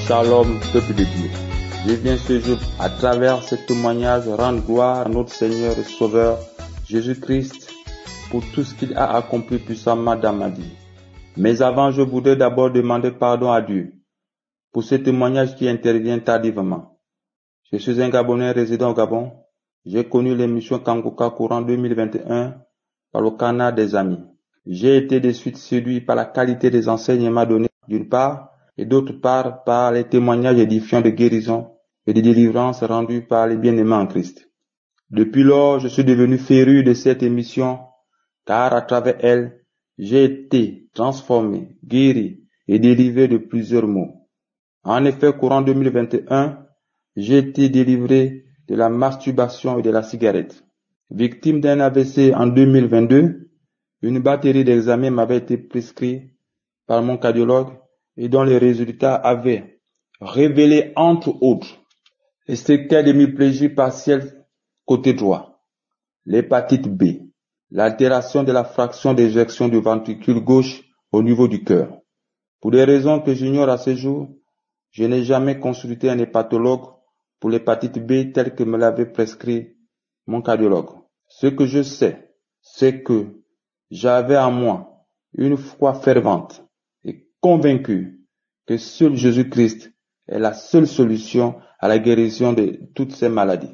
Shalom, peuple de Dieu. Je viens ce jour, à travers ce témoignage, rendre gloire à notre Seigneur et Sauveur, Jésus-Christ, pour tout ce qu'il a accompli puissamment dans ma vie. Mais avant, je voudrais d'abord demander pardon à Dieu pour ce témoignage qui intervient tardivement. Je suis un Gabonais résident au Gabon. J'ai connu l'émission Kangoka courant 2021 par le canal des amis. J'ai été de suite séduit par la qualité des enseignements donnés d'une part, et d'autre part par les témoignages édifiants de guérison et de délivrance rendus par les bien-aimés en Christ. Depuis lors, je suis devenu féru de cette émission, car à travers elle, j'ai été transformé, guéri et délivré de plusieurs maux. En effet, courant 2021, j'ai été délivré de la masturbation et de la cigarette. Victime d'un AVC en 2022, une batterie d'examens m'avait été prescrite par mon cardiologue et dont les résultats avaient révélé, entre autres, les séquelles d'hémiplégie partielle côté droit, l'hépatite B, l'altération de la fraction d'éjection du ventricule gauche au niveau du cœur. Pour des raisons que j'ignore à ce jour, je n'ai jamais consulté un hépatologue pour l'hépatite B tel que me l'avait prescrit mon cardiologue. Ce que je sais, c'est que j'avais en moi une foi fervente et convaincue que seul Jésus-Christ est la seule solution à la guérison de toutes ces maladies.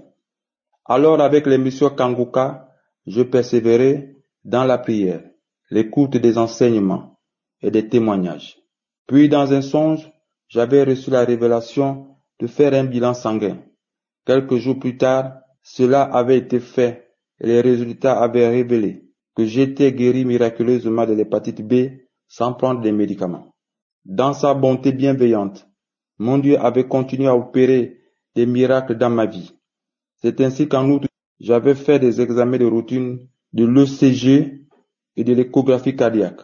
Alors avec l'émission Kangoka, je persévérais dans la prière, l'écoute des enseignements et des témoignages. Puis dans un songe, j'avais reçu la révélation de faire un bilan sanguin. Quelques jours plus tard, cela avait été fait et les résultats avaient révélé que j'étais guéri miraculeusement de l'hépatite B sans prendre des médicaments. Dans sa bonté bienveillante, mon Dieu avait continué à opérer des miracles dans ma vie. C'est ainsi qu'en outre, j'avais fait des examens de routine de l'ECG et de l'échographie cardiaque.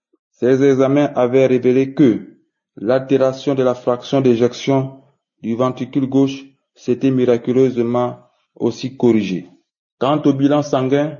Ces examens avaient révélé que l'altération de la fraction d'éjection du ventricule gauche s'était miraculeusement aussi corrigée. Quant au bilan sanguin,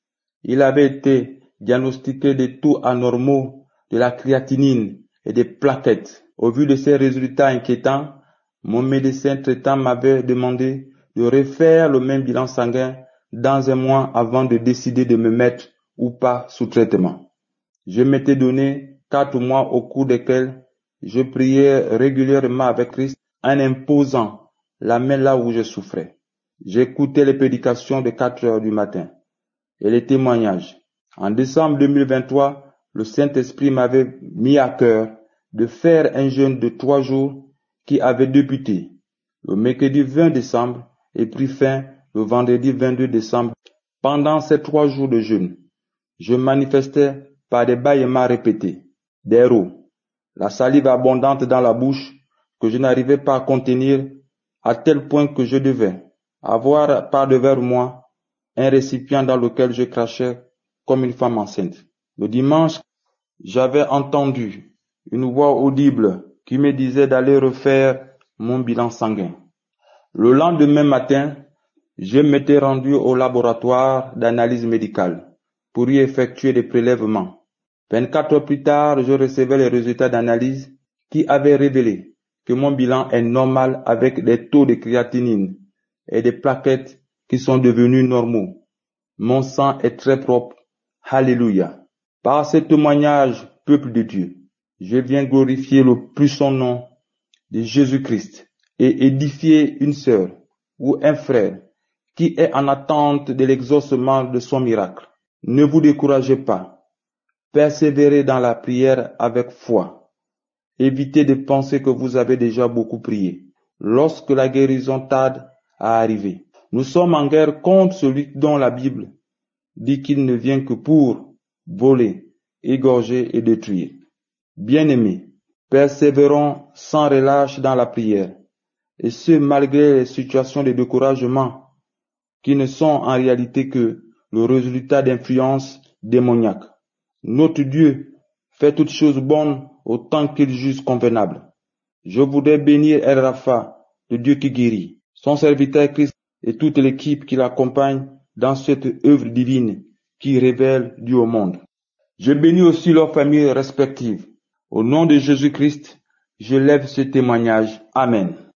il avait été diagnostiqué des taux anormaux de la créatinine et des plaquettes. Au vu de ces résultats inquiétants, mon médecin traitant m'avait demandé de refaire le même bilan sanguin dans un mois avant de décider de me mettre ou pas sous traitement. Je m'étais donné 4 mois au cours desquels je priais régulièrement avec Christ en imposant la main là où je souffrais. J'écoutais les prédications de 4 heures du matin et les témoignages. En décembre 2023, le Saint-Esprit m'avait mis à cœur de faire un jeûne de 3 jours qui avait débuté le mercredi 20 décembre et pris fin le vendredi 22 décembre. Pendant ces 3 jours de jeûne, je manifestais par des bâillements répétés, des rots, la salive abondante dans la bouche que je n'arrivais pas à contenir à tel point que je devais avoir par devers moi un récipient dans lequel je crachais comme une femme enceinte. Le dimanche, j'avais entendu une voix audible qui me disait d'aller refaire mon bilan sanguin. Le lendemain matin, je m'étais rendu au laboratoire d'analyse médicale pour y effectuer des prélèvements. 24 heures plus tard, je recevais les résultats d'analyse qui avaient révélé que mon bilan est normal avec des taux de créatinine et des plaquettes qui sont devenus normaux. Mon sang est très propre. Alléluia. Par ce témoignage, peuple de Dieu, je viens glorifier le puissant nom de Jésus-Christ et édifier une sœur ou un frère qui est en attente de l'exaucement de son miracle. Ne vous découragez pas. Persévérez dans la prière avec foi. Évitez de penser que vous avez déjà beaucoup prié lorsque la guérison tarde à arriver. Nous sommes en guerre contre celui dont la Bible dit qu'il ne vient que pour voler, égorger et détruire. Bien-aimés, persévérons sans relâche dans la prière, et ce malgré les situations de découragement qui ne sont en réalité que le résultat d'influences démoniaques. Notre Dieu fait toutes choses bonnes autant qu'il juge convenable. Je voudrais bénir El Rapha, le Dieu qui guérit, son serviteur Christ et toute l'équipe qui l'accompagne dans cette œuvre divine qui révèle Dieu au monde. Je bénis aussi leurs familles respectives. Au nom de Jésus-Christ, Je lève ce témoignage. Amen.